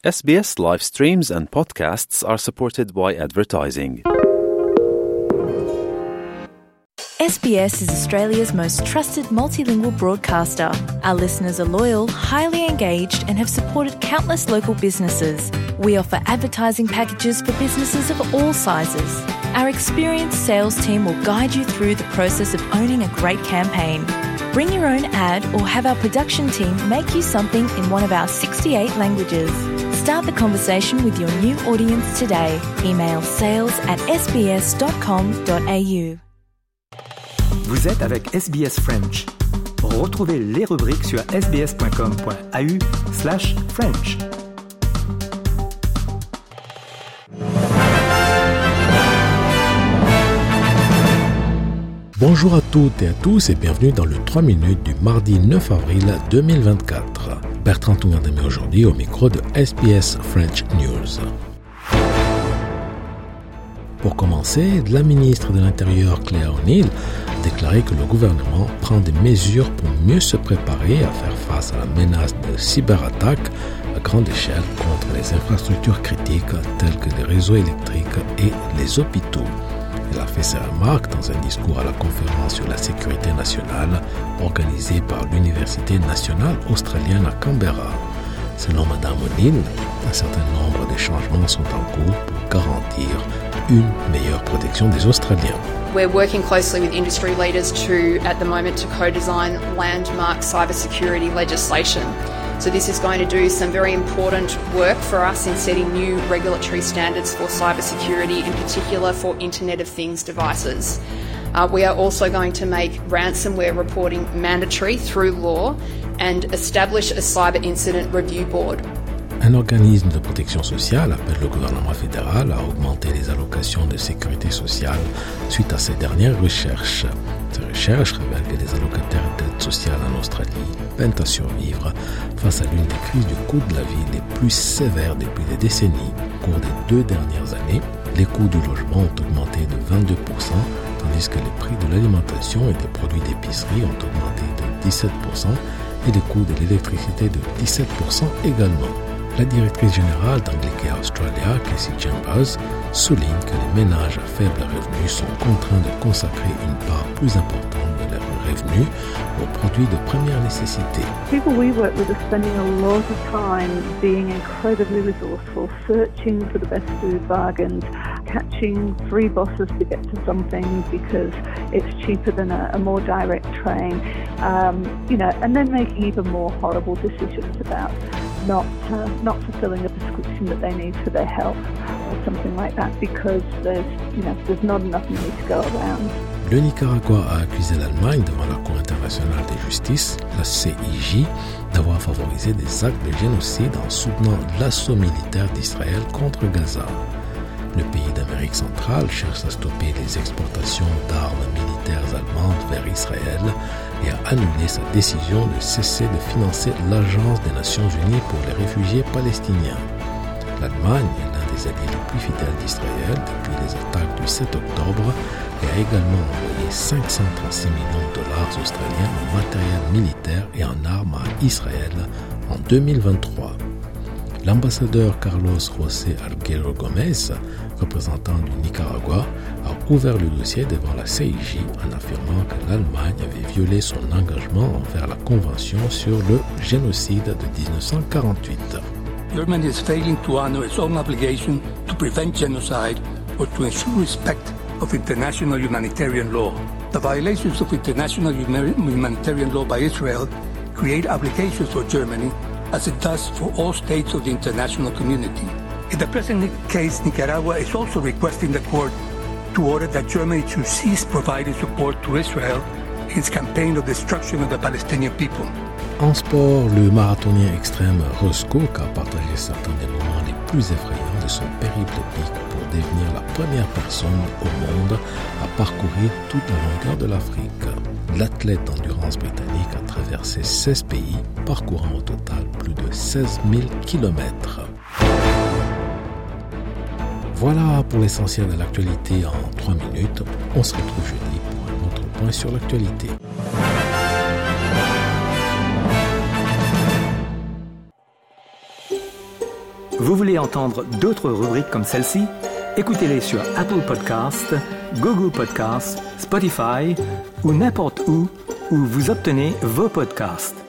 SBS live streams and podcasts are supported by advertising. SBS is Australia's most trusted multilingual broadcaster. Our listeners are loyal, highly engaged, and have supported countless local businesses. We offer advertising packages for businesses of all sizes. Our experienced sales team will guide you through the process of owning a great campaign. Bring your own ad or have our production team make you something in one of our 68 languages. Start the conversation with your new audience today. Email sales@sbs.com.au. Vous êtes avec SBS French. Retrouvez les rubriques sur sbs.com.au/French. Bonjour à toutes et à tous et bienvenue dans le 3 minutes du mardi 9 avril 2024. Bertrand Toungandami aujourd'hui au micro de SBS French News. Pour commencer, la ministre de l'Intérieur Claire O'Neill a déclaré que le gouvernement prend des mesures pour mieux se préparer à faire face à la menace de cyberattaques à grande échelle contre les infrastructures critiques telles que les réseaux électriques et les hôpitaux. Elle a fait ses remarques dans un discours à la conférence sur la sécurité nationale organisée par l'Université nationale australienne à Canberra. Selon Mme O'Neill, un certain nombre de changements sont en cours pour garantir une meilleure protection des Australiens. We're working closely with industry leaders at the moment, to co-design landmark cybersecurity legislation. So this is going to do some very important work for us in setting new regulatory standards for cybersecurity, in particular for Internet of Things devices. We are also going to make ransomware reporting mandatory through law and establish a cyber incident review board. Un organisme de protection sociale appelle le gouvernement fédéral à augmenter les allocations de sécurité sociale suite à ces dernières recherches. Ces recherches révèlent que les allocataires d'aide sociale en Australie peinent à survivre face à l'une des crises du coût de la vie les plus sévères depuis des décennies. Au cours des 2 dernières années, les coûts du logement ont augmenté de 22%, tandis que les prix de l'alimentation et des produits d'épicerie ont augmenté de 17% et les coûts de l'électricité de 17% également. La directrice générale d'Anglicare Australia, Casey Chambers, souligne que les ménages à faible revenu sont contraints de consacrer une part plus importante de leurs revenus aux produits de première nécessité. People we work with are spending a lot of time being incredibly resourceful, searching for the best food bargains, catching free buses to get to something because it's cheaper than a more direct train, and then making even more horrible decisions about not fulfilling a prescription that they need for their health or something like that because there's not enough money to go around. Le Nicaragua a accusé l'Allemagne devant la Cour internationale de justice, la CIJ, d'avoir favorisé des actes de génocide en soutenant l'assaut militaire d'Israël contre Gaza. Le pays d'Amérique centrale cherche à stopper les exportations d'armes militaires allemandes vers Israël et a annulé sa décision de cesser de financer l'Agence des Nations Unies pour les réfugiés palestiniens. L'Allemagne est l'un des alliés les plus fidèles d'Israël depuis les attaques du 7 octobre et a également envoyé 536 millions de dollars australiens en matériel militaire et en armes à Israël en 2023. L'ambassadeur Carlos José Arguero Gómez, représentant du Nicaragua, a ouvert le dossier devant la CIJ en affirmant que l'Allemagne avait violé son engagement envers la Convention sur le génocide de 1948. Germany is failing to honor its own obligation to prevent genocide or to ensure respect of international humanitarian law. The violations of international humanitarian law by Israel create obligations for Germany, as it does for all states of the international community. In the present case, Nicaragua is also requesting the court to order that Germany should cease providing support to Israel in its campaign of destruction of the Palestinian people. En sport, le marathonien extrême Ross Cook a partagé certains des moments les plus effrayants de son périple épique pour devenir la première personne au monde à parcourir toute la longueur de l'Afrique. L'athlète d'endurance britannique a traversé 16 pays, parcourant au total plus de 16 000 kilomètres. Voilà pour l'essentiel de l'actualité en 3 minutes. On se retrouve jeudi pour un autre point sur l'actualité. Vous voulez entendre d'autres rubriques comme celle-ci? Écoutez-les sur Apple Podcasts, Google Podcasts, Spotify ou n'importe où vous obtenez vos podcasts.